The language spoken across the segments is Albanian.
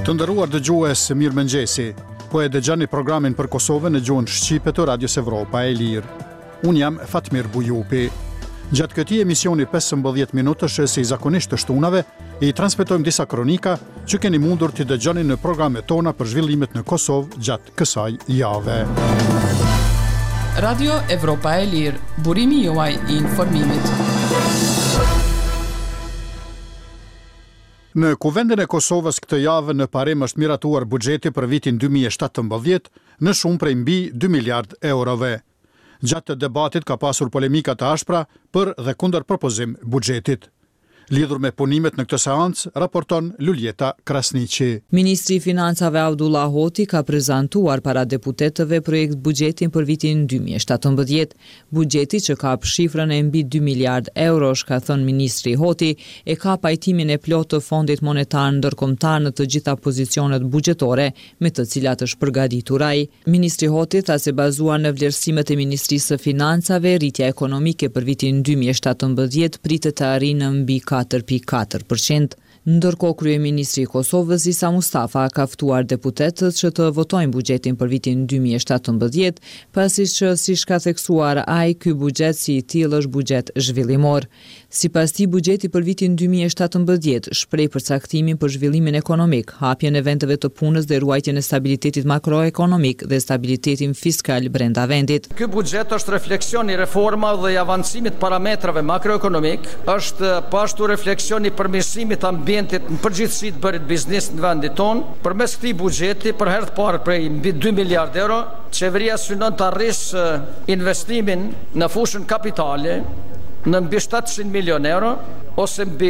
Të nderuar dëgjues, mirëmëngjesi. Po e dëgjoni programin për Kosovën në gjuhën shqipe të Radios Evropa e Lirë. Unë jam Fatmir Bujupi. Gjatë këtij emisioni 15 minutësh si zakonisht të shtunave, i transmetojmë disa kronika që keni mundur t'i dëgjoni në programet tona për zhvillimet në Kosovë gjatë kësaj jave. Radio Evropa e Lirë, burimi juaj i informimit. Në Kuvendin e Kosovës këtë javë në parim është miratuar buxheti për vitin 2017 në shumë prej mbi 2 miliard eurove. Gjatë të debatit ka pasur polemika të ashpra për dhe kundër propozim buxhetit. Lidhur me punimet në këtë seancë, raporton Luljeta Krasniqi. Ministri i Financave Abdullah Hoti ka prezantuar para deputetëve projekt buxhetin për vitin 2017. Buxheti që ka shifrën e mbi 2 miliard eurosh, ka thënë ministri Hoti, e ka pajtimin e plotë të Fondit Monetar Ndërkombëtar në të gjitha pozicionet buxhetore me të cilat është përgatitur ai. Ministri Hoti tha se bazuar në vlerësimet e Ministrisë së Financave, rritja ekonomike për vitin 2017 pritet të arrijë në mbi 4.4%. Ndërkohë kryeministri i Kosovës Isa Mustafa ka ftuar deputetët që të votojnë buxhetin për vitin 2017, pasi që siç ka theksuar ai, ky buxhet si i tillë është buxhet zhvillimor. Sipas tij, buxheti për vitin 2017 shpreh përcaktimin për zhvillimin ekonomik, hapjen e vendeve të punës dhe ruajtjen e stabilitetit makroekonomik dhe stabilitetin fiskal brenda vendit. Ky buxhet është refleksion i reformave dhe i avancimit parametrave makroekonomik, është po ashtu refleksion i përmirësimit ambientit në përgjithësi të bërit biznes në vendin tonë. Përmes këtij buxheti, për herë të parë prej mbi 2 miliard euro, qeveria synon të arrisë investimin në fushën kapitale në mbi 700 milion euro, ose mbi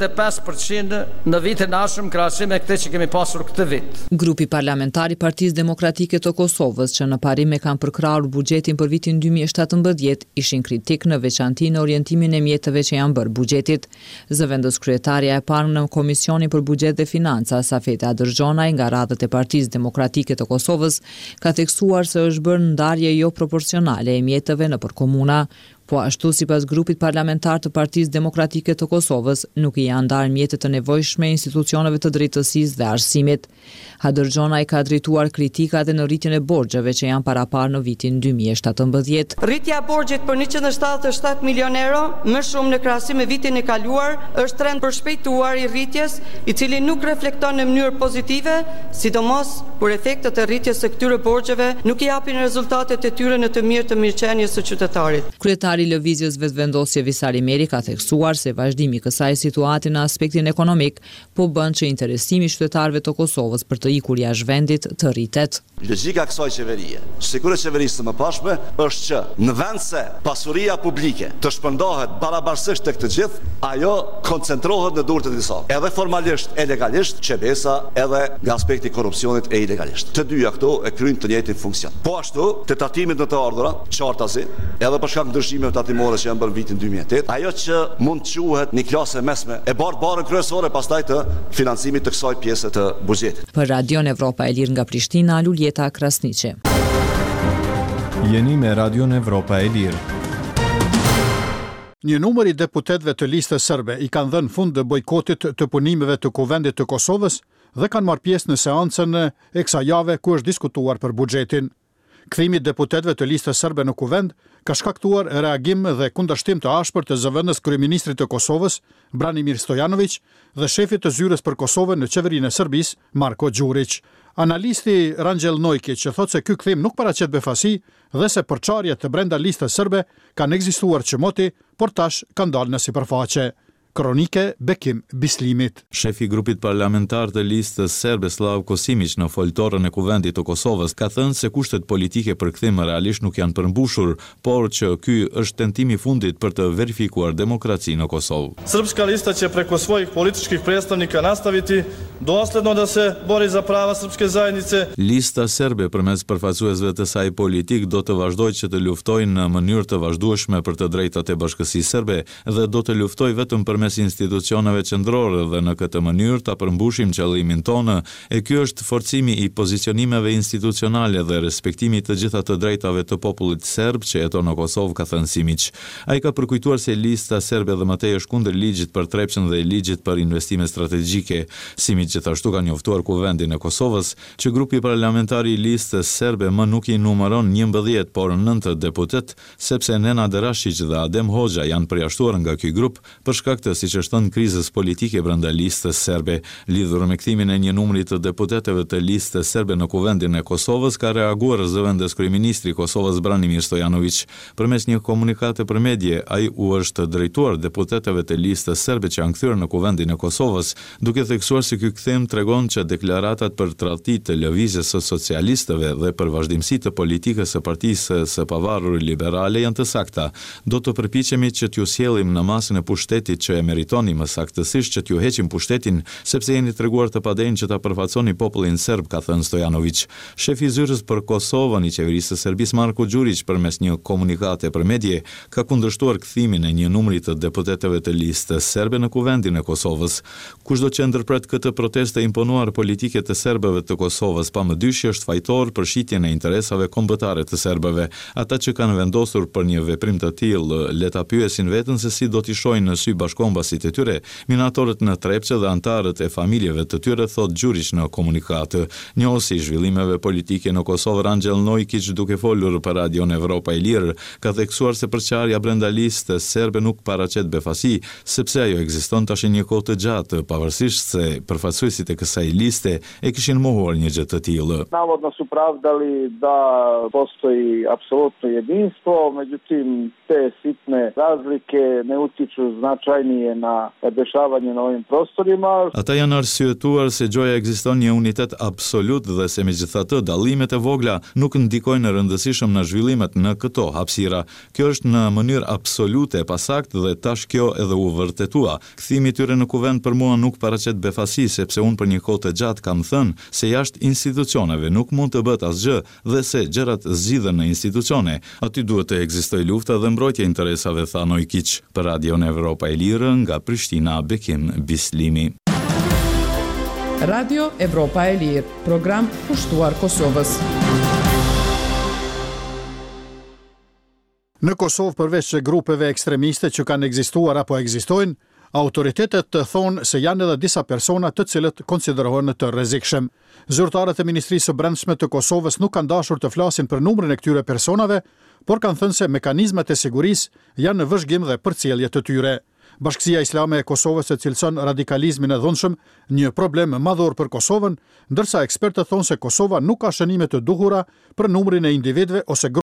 45% në vitin ardhshëm krahasim me këtë që kemi pasur këtë vit. Grupi parlamentar i Partisë Demokratike të Kosovës, që në parim e kanë përkrahur buxhetin për vitin 2017, ishin kritik në veçanti në orientimin e mjeteve që janë bërë buxhetit. Zëvendës kryetaria e parë në Komisionin për Buxhet dhe Financa, Safeta Adërgjonaj, nga radhët e Partisë Demokratike të Kosovës, ka theksuar se është bërë ndarje jo proporcionale e mjeteve nëpër komuna. Po ashtu, sipas grupit parlamentar të Partisë Demokratike të Kosovës, nuk i janë ndarë mjetet të nevojshme institucioneve të drejtësisë dhe arsimit. Adërgjonaj ka drejtuar kritika dhe në rritjen e borxheve që janë paraparë në vitin 2017. Rritja e borxhit për 177 milion euro, më shumë në krahasim me vitin e kaluar, është trend përshpejtuar i rritjes, i cili nuk reflekton në mënyrë pozitive, sidomos kur efektet e rritjes së këtyre borxheve nuk i japin rezultatet e tyre në të mirë të mirëqenies së qytetarit. Kryetari i Lëvizjes Vetvendosje Visari Meri ka theksuar se vazhdimi i kësaj situate në aspektin ekonomik po bën që interesimi i qytetarëve të Kosovës për të ikur jashtë vendit të rritet. Logjika e kësaj qeverie, sigurisht qeverisë së mëparshme, është që në vend se pasuria publike të shpërndahet barabartësisht tek të gjithë, ajo koncentrohet në dorë të disa. Edhe formalisht e legalisht, qebesa, edhe nga aspekti i korrupsionit e ilegalisht. Të dyja këto e kryjnë të njëjtin funksion. Po ashtu, te tatimet në të ardhura, qartasi, edhe për shkak të ndryshimeve tatimore që janë bërë vitin 2008, ajo që mund të quhet një klasë mesme e barën kryesore pastaj të financimit të kësaj pjese të buxhetit. Për Radion Evropa e Lirë nga Prishtina, Luljeta Krasniqi. Jeni me Radion Evropa e Lirë. Një numër i deputetëve të listës serbe i kanë dhënë fund të bojkotit të punimeve të Kuvendit të Kosovës dhe kanë marrë pjesë në seancën e kësaj jave ku është diskutuar për buxhetin. Kthimi i deputetëve të listës serbe në Kuvend ka shkaktuar reagim dhe kundërshtim të ashpër të zëvendës kryeministrit të Kosovës, Branimir Stojanović, dhe shefit të zyrës për Kosovën në qeverinë e Serbisë, Marko Đurić. Analisti Rangjel Nojkić që thotë se ky kthim nuk paraqet befasi dhe se përçarjet të brenda listës serbe kanë ekzistuar çmoti, por tash kanë dalë në sipërfaqe. Kronike Bekim Bislimit. Shefi i grupit parlamentar të listës serbe Slav Kosimić në foltorën e Kuvendit të Kosovës ka thënë se kushtet politike për kthim realisht nuk janë përmbushur, por që ky është tentimi i fundit për të verifikuar demokracinë në Kosovë. Srpska lista će preko svojih političkih predstavnika nastaviti dosljedno da se bori za prava srpske zajednice. Lista serbe përmes përfaqësuesve të saj politik do të vazhdojë që të luftojnë në mënyrë të vazhdueshme për të drejtat e bashkësisë serbe dhe do të luftojë vetëm për përmes institucioneve qendrore dhe në këtë mënyrë ta përmbushim qëllimin tonë, e ky është forcimi i pozicionimeve institucionale dhe respektimi të gjitha të drejtave të popullit serb që jeton në Kosovë, ka thënë Simić. Ai ka përkujtuar se lista serbe dhe mëtej është kundër ligjit për trepçën dhe ligjit për investime strategjike. Simić gjithashtu ka njoftuar Kuvendin e Kosovës që grupi parlamentar i listës serbe më nuk i numëron 11, por 9 deputet, sepse Nenad Rashić dhe Adem Hoxha janë përjashtuar nga ky grup për shkak të, siç është thënë, krizës politike brenda listës serbe. Lidhur me kthimin e një numri të deputetëve të listës serbe në Kuvendin e Kosovës, ka reaguar zëvendës kryeministri i Kosovës Branimir Stojanović. Përmes një komunikate për medje, ai u është drejtuar deputetëve të listës serbe që janë kthyer në Kuvendin e Kosovës, duke theksuar se ky kthim tregon që deklaratat për tradhti të lëvizjes së socialistëve dhe për vazhdimsi të politikës së Partisë së Pavarur Liberale janë të sakta. Do të përpiqemi që t'ju sjellim në masën e pushtetit që e meritoni, më saktësisht që t'ju heqim pushtetin, sepse jeni treguar të padenjë që ta përfaqësoni popullin serb, ka thënë Stojanović. Shefi i zyrës për Kosovën i qeverisë së Serbisë, Marko Đurić, përmes një komunikate për medje, ka kundërshtuar kthimin e një numri të deputetëve të listës serbe në Kuvendin e Kosovës. Kushdo që ndërpret këtë protestë imponuar politike të serbëve të Kosovës, pa më dyshje është fajtor për shitjen e interesave kombëtare të serbëve. Ata që kanë vendosur për një veprim të tillë, le ta pyesin veten se si do t'i shohin në sy bashkombasit e tyre, minatorët në Trepçe dhe antarët e familjeve të tyre, thot Đurić në komunikat. Njohësi i zhvillimeve politike në Kosovë, Rangel Nojkić, duke folur për Radion Evropa e Lirë, ka theksuar se përçarja brenda listës serbe nuk paraqet befasi, sepse ajo ekziston tash një kohë të gjatë, pavarësisht se përfaqësuesit e kësaj liste e kishin mohuar një gjë të tillë. Navodno su pravdali da postoji apsolutno jedinstvo, međutim te sitne razlike ne utiču značajnije na dešavanje na ovim prostorima. Ata janë arsyetuar se gjoja ekziston një unitet absolut dhe se megjithatë dallimet e vogla nuk ndikojnë rëndësishëm në zhvillimet në këto hapësira. Kjo është në mënyrë absolute e pasakt dhe tash kjo edhe u vërtetua. Kthimi i tyre në Kuvend për mua nuk paraqet befasi, sepse unë për një kohë të gjatë kam thënë se jashtë institucioneve nuk mund të bëhet asgjë dhe se gjërat zgjidhen në institucione. Aty duhet të ekzistojë lufta dhe mbrojtja e interesave, tha Nojkić. Për Radion Evropa e Lirë, nga Prishtina, Bekim Bislimi. Radio Evropa e Lirë, program pushtuar Kosovës. Në Kosovë, përveç grupeve ekstremiste që kanë ekzistuar apo ekzistojnë, autoritetet të thonë se janë edhe disa persona të cilët konsiderohen të rrezikshëm. Zyrtarët e Ministrisë së Brendshme të Kosovës nuk kanë dashur të flasin për numrin e këtyre personave, por kanë thënë se mekanizmat e sigurisë janë në vëzhgim dhe përcjellje të tyre. Bashkësia Islame e Kosovës e cilëson radikalizmin e dhunshëm një problem madhor për Kosovën, ndërsa ekspertët thonë se Kosova nuk ka shënime të duhura për numrin e individëve ose